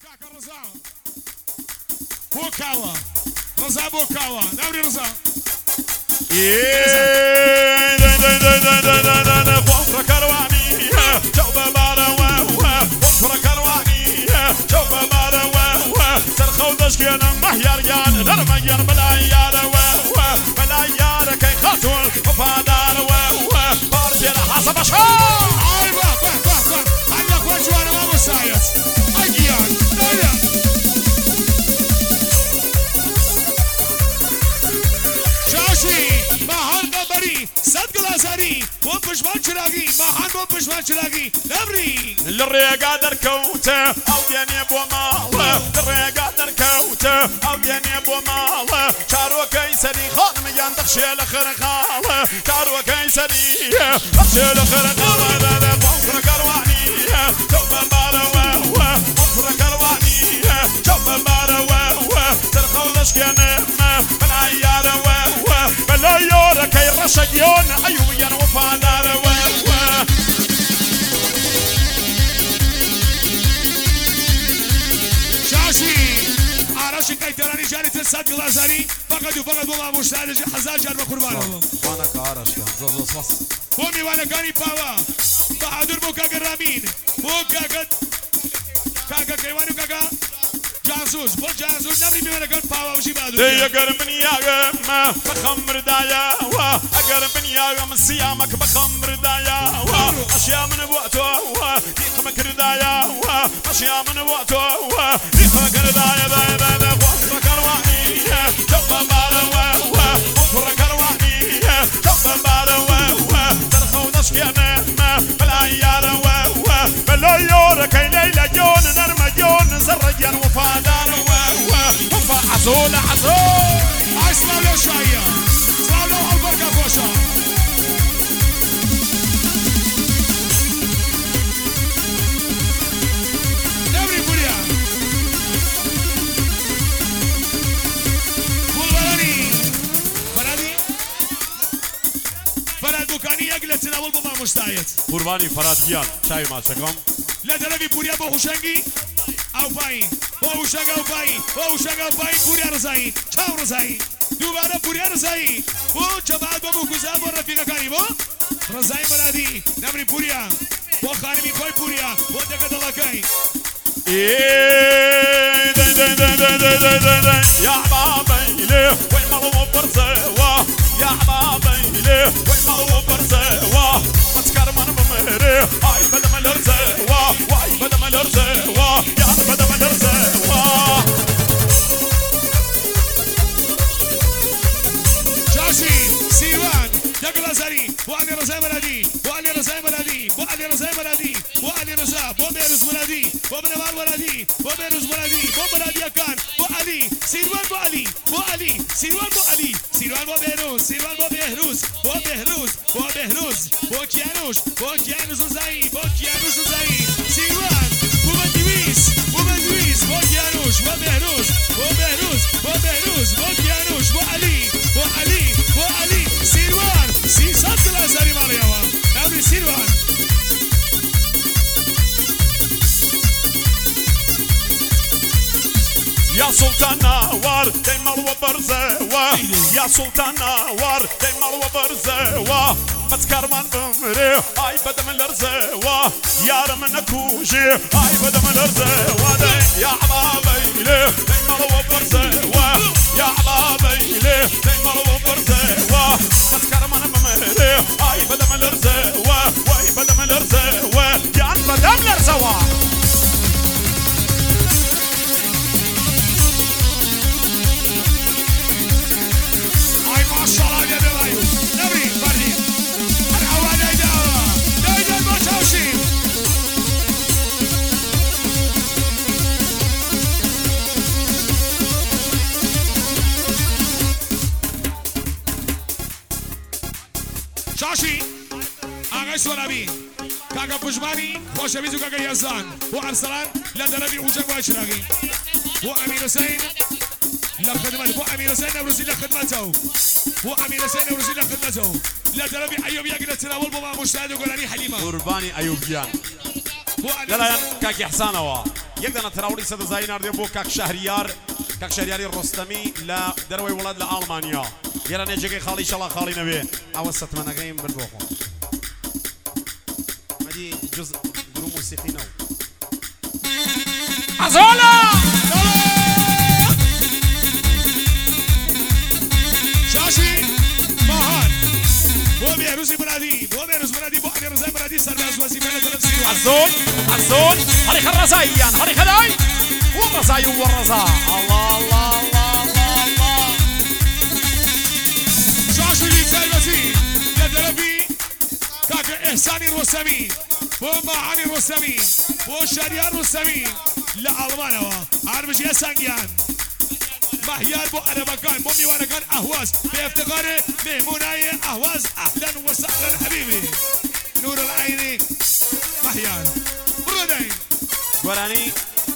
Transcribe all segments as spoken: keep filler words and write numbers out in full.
كاكا رزا بوكاوا رزا بوكاوا نوري رزا ايه دا دا دا دا دا دا دا دا فوق كرواني جوب بارا واه فوق كرواني جوب بارا واه ترخو دشكنا مهيار جان نرميان بلا يار واه بلا يار كي خاطر وفادار واه بارجل حسب شار اي باه باه باه باه عندك وجوانا ما مسايس اجيان صد قلاساني وبشمان شراقي محان وبشمان شراقي نبري الريقا دركوته او ديني ابو ماله الريقا دركوته او ديني ابو ماله شارو كيسري خانم يان تخشي الخرخاله شارو كيسري تخشي الخرخاله بوفر كرواني جوب بالا واه بوفر كرواني جوب بالا واه ترخو دشكنا بلا يار واه بلا يار كي رشيون ايوبيان وفادار واه شاشي عرش كيتراني جاري تسد قلاساني فقط وفقط والله مشتاق حزان جار بقربانه وانا كعرش كان زوز وصوص بومي وانا كاني باوا بحضر بو كاكا رامين بو كاكا كاكا كيوانو كاكا جاسوس بو جاسوس نبي بيوانا كان باوا وشي بادو يا قرب يا غم بخمر دايا اقرب يا غم صيامك بخمر دايا اشياء من وقته ديك مكر دايا اشياء من وقته ديك مكر دايا دايا دايا وفر كرواني جوب بالا وفر كرواني جوب بالا ترخو دشكنا بلا يار بلا يور كي ليلى جون نرمى جون زرجان وفادان وفا عزول عزول اسمع له شوية اسمع له أبوك أبوشا نوري بوريا بولبراني فرادي فراد بوكاني يقلت تناول بابا مشتايت قرباني فراديان شاي ما شكم لا تلفي بوريا بوشنجي او باين بوشنج او باين بوشنج او باين بوريا رزاين چاو رزاين دوباره بوريا رزاين بو جماعت بو گزاب و رفیقا کانی بو رزاين مرادي نمري بوريا بو خانمي کوي بوريا بو دکا دلکاين ايه داي داي داي داي داي داي داي يا حبايبي وين مالو برزوا يا حبايبي وين مالو برزوا تذكر من بمري هاي بدم الرزوا واي بدم الرزوا يا بدم الرزوا شاشي سيوان دكا لازاري بو علي رزاي مرادي بو علي رزاي مرادي بو علي رزاي مرادي بو علي رزا بو بيرز مرادي بو بنوار مرادي بو بيرز مرادي بو مرادي كان بو علي سيروان بو علي بو علي سيروان بو علي سيروان بو بيروز سيروان بو بيهروز بو بيهروز بو بيهروز بو كيانوش بو كيانوش زاي بو كيانوش زاي سيروان بو مدويس بو مدويس بو كيانوش بو بيهروز بو بيهروز بو بيهروز بو كيانوش بو علي بو علي بو علي سيروان سيسات لازاري ماريوا نبري سيروان يا سلطان نوار تيمال وبرزوا يا سلطان نوار تيمال وبرزوا أذكر من بمري هاي بدم الأرزوا يا رمنا كوجي هاي بدم الأرزوا يا حبايبي تيمال وبرزوا يا حبايبي تيمال وبرزوا أذكر من بمري هاي بدم الأرزوا واي بدم الأرزوا يا بدم الأرزوا ما شاء الله يا درايو نبي فردي العواد دايدا دايدا ما تمشي شاشي اغا سورابي كاكا بجماني خوش بيزو كاكا يزان هو ارسلان لا دربي وجك واشراقي هو امير حسين لا خدمته هو امير حسين نوروزي لا خدمته هو امير حسين نوروزي لا خدمته لا دربي ايوب يقدر تناول بابا مشتاق وقراني حليمه قرباني ايوبيان لەلایەن کاکی حسانەوە یەک دەنە تراوڵی سەدەزایی ناردێ بۆ کاک شەهریار کاک شەهریاری ڕۆستەمی لە دەرەوەی وڵات لە ئاڵمانیا یێرە نێجێگەی خاڵی شەڵا خاڵی نەبێ ئەوە سەتمەنەکەیم بردووە خۆ مەدی جز گروپ موسیقی نەو عزولا شاشی ماهان بۆ بێروزی مرادی بۆ بێروز مرادی بۆ علی ڕزای مرادی سەرباز وەزیفە لە تەرەف سیروان عزۆن عزۆن هەریخە ڕزاییان هەریخە دای وەڕزایی وەڕزا الله الله الله الله الله شاشی لیتای وەزی لە تەرەفی کاکە ئێحسانی ڕۆستەمی بۆ ماهانی ڕۆستەمی بۆ شەریار ڕۆستەمی لە ئاڵمانەوە هەربژێ سەنگیان مهيار بو عربكان بو ميوانكان أهواز بافتقار مهموناي أهواز أهلا وسهلا حبيبي نور العين مهيار برودين وراني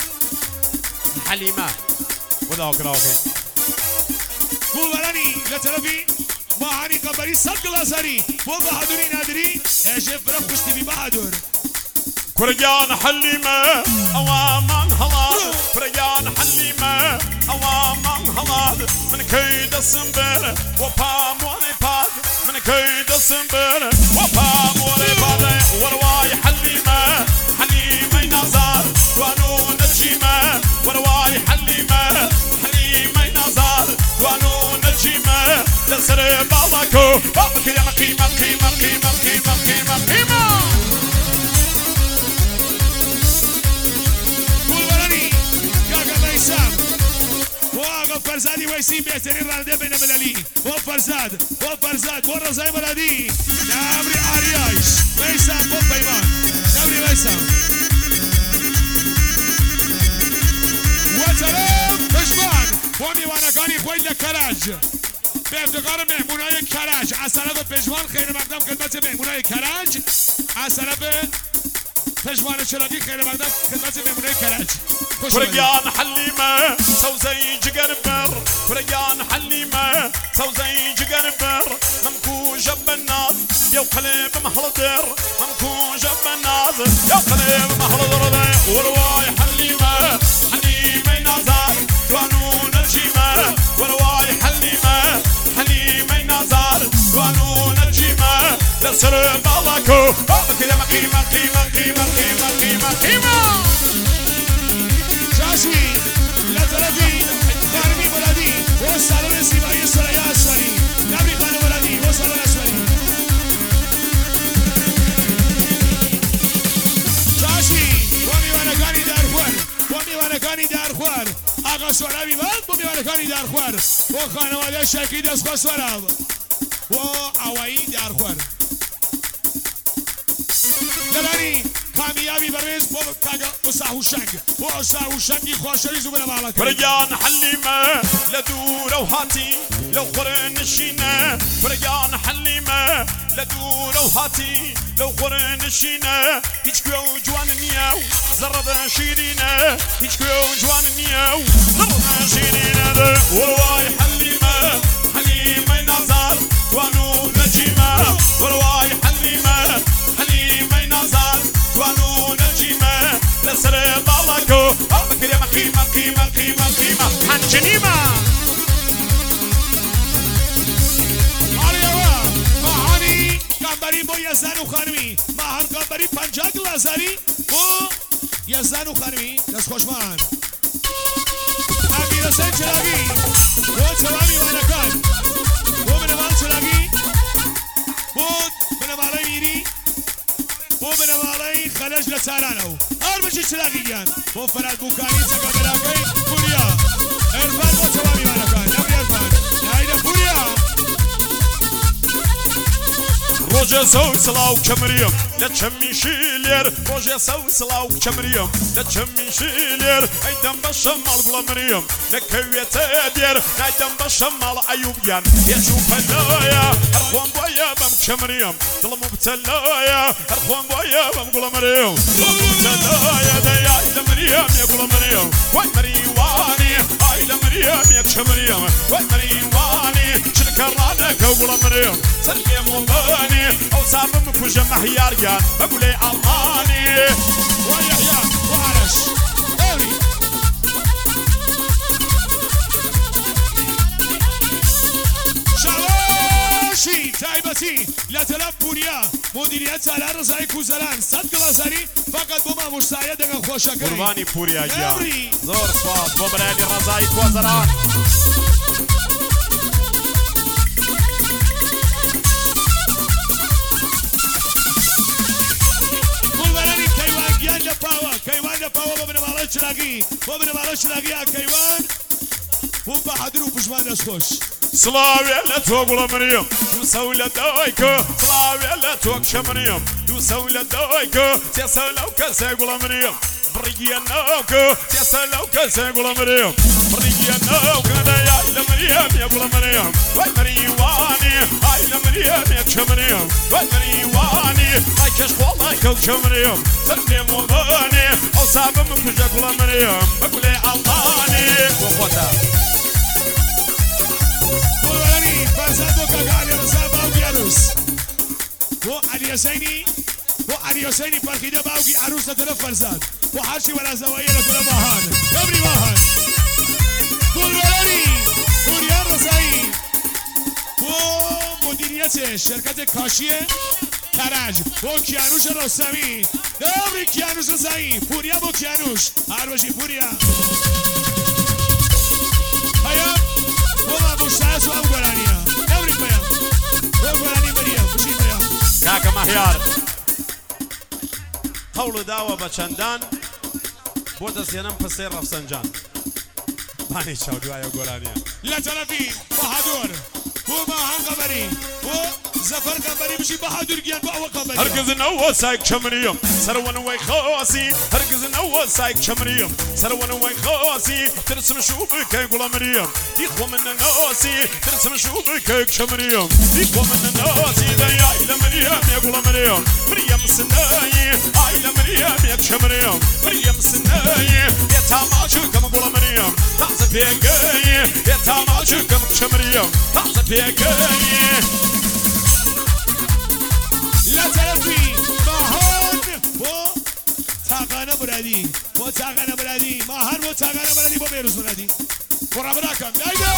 حليمة وداو كراوكي بو وراني لترفي ماهاني قبري صدق الأزهري بو بهادري نادري اجب رفشتي ببهادر كرجان حليمة أوامان هلال كرجان حليمة أوامان هلال من كيد السنبل وبام وريباد من كيد السنبل وبام وريباد ورواي حليمة حليمة نزار وانو نجيمة ورواي حليمة حليمة نزار وانو نجيمة لسر بالكو قيمة قيمة قيمة قيمة قيمة قيمة قيمة واقف فرزادي ويسين بيهترين رانده بين ملالي وفرزاد وفرزاد ورزاي ملادي نابري عرياش ويسام وفيمان نابري ويسام وسلام بجوان وامي وانا كاني خويل لكراج بافتقار مهموناي كراج عسلاب بجوان خير مقدم خدمت مهموناي كراج عسلاب بجوان شرقي خير مقدم خدمت مهموناي كراج فريان حليمة سوزي جقربر فريان حليمة سوزي جقربر ممكو جب الناس يا قلب محلدر ممكو جب الناس يا قلب محلدر ورواي حليمة حليمة نازار وانو نجيمة ورواي حليمة حليمة نازار وانو نجيمة لسر بالكو قيمة قيمة قيمة قيمة قيمة قيمة قيمة شاشي لا ترفي خانمي بلدي والصالون السيبائي السرية أسفلي نبري خانم بلدي والصالون أسفلي شاشي وميوانكاني دار خوار وميوانكاني دار خوار آقا سوالابي بلد وميوانكاني دار خوار وخانواده شاكي دست خواه سوالاب وعوائي دار خوار دلاني کامیابی بروز با کاغا وساهوشنگ و وساهوشنگی خوشری زوبر بالا فرجان حليمة لدور وهاتي لو خرن الشينة فرجان حليمة لدور وهاتي لو خرن الشينة يشكو جوان نياو زرد شيرينة يشكو جوان نياو زرد شيرينة والواي حليمة حليمة نزار وانو نجيمة والواي حليمة حليمة نزار وانو نجيمة لسر بالكو قيمة قيمة قيمة قيمة قيمة حنجنيمة عليها مهاني كامبري بو يزدانو خانمي مهان كامبري پنجاق لازاري بو يزدانو خانمي دست خوشمان امیر حسین چراغی بو چوامی وانکان بو بنوال چراغی بود بنوالای میری بو بنوالای خلج لسارانو هر بچه چراغی گیان بو فراد بوکانی چکا بلاکی پوریا ارفان بو چوامی وانکان نبری ارفان نایده پوریا روجا سو سلاو كمريم لا تشمي شيلير روجا سو سلاو كمريم لا تشمي شيلير ايدم بشمال بلا مريم نكويت دير ايدم بشمال ايوب يان يشوف الدايا ارخوان بويا بم كمريم ظل مبتلايا ارخوان بويا بم بلا مريم ظل مبتلايا دايا ايد مريم يا بلا مريم وين مريواني ايد مريم يا كمريم وين مريواني شلك رانا كو بقول مريم سلمي موضاني او صعب مكوجه محياريان بقول لي اماني ويحيى وعرش اوري شي تايبتي لا تلف بوريا مديريت على رزاي كوزلان صدق لازاري فقط بما مستعد ان خوشكري قرباني بوريا جا زور سواس وبراني رزاي كوزلان قرباني كيوان جان باوا كيوان باوا بابن مالك شلاقي بابن مالك شلاقي كيوان وبحضر وبجمان خوش سلاوي لا توقل مريم دو سويلة دايكو سلاوي لا توق شمريم دو سويلة دايكو تسلو كسيقل مريم بريا نوكو تسلو كسيقل مريم بريا نوكو يا إلى مريم يقول مريم واي مريواني هاي لمريم يا شمريم واي مريواني هاي كشخوال هاي كل شمريم سلمي موضاني أو صعب مكوش يقول مريم بقول لي ألماني وقوتا قرباني فرزاد وكاكا علي رزا باوكي عروس وعلي يسيني وعلي يسيني فرخيدة باوكي عروس لتلف فرزاد وحاشي ولا زوايا لتلف ماهان دبري ماهان قرباني بوريان رزاي ومديرية شركة كاشية کرج با کیانوش رستمی دبری کیانوش رزایی پوریا با کیانوش هر باشی پوریا هیا بابا مشتاق سوام گرانیا دبری پیا بابا گرانی مریم بشی پیا كاكا مهيار قول داوة بچندان بودا سينم پسير رفسنجان باني چاو دوايا گورانيا لا طرفی بهادر بابا هان قبری و زفر قبری بشي بهادر گیان با او قبری هرگز نو سايك شمريم سرون وي خاصي هرگز نو سايك شمريم سرون وي خاصي ترسم شوبك يقول مريم يخو من الناسي ترسم شوبك شمريم يخو من الناسي دا يا إلى مريم يقول مريم مريم سناي إلى مريم يا شمريم مريم سناي يا تاماشو كم يقول مريم تعز بيجي يا تاماشو كم شمريم تعز بيجي لا طرفی ماهان و تاقانه برادی و تاقانه برادی ماهان و تاقانه برادی با بیروز برادی قرابه نکن دایده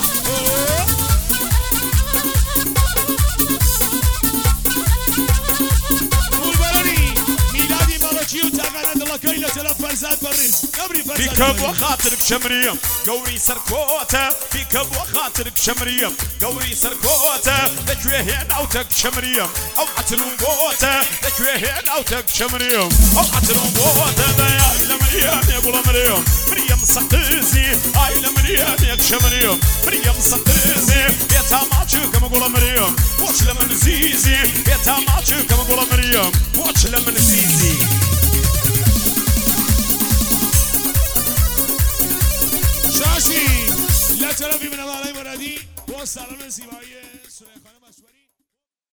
قربانانی میلادی مالکی و تاقانه دلکایی لطلب فرزاد بریز نبری فرزاد فيك ابو خاطرك شمريم قوري سركوته فيك ابو خاطرك شمريم قوري سركوته ذكوي هنا وتك شمريم او عتلون بوته ذكوي هنا وتك شمريم او عتلون بوته يا الى مريم يا ابو مريم مريم سقيزي هاي لمريم يا شمريم مريم سقيزي يا تاماتشو كما قول مريم وش لمن زيزي يا تاماتشو كما قول مريم وش لمن زيزي شاشی لا طرفی من مالای مرادی و سلام زیبایی سلیخانه مشوری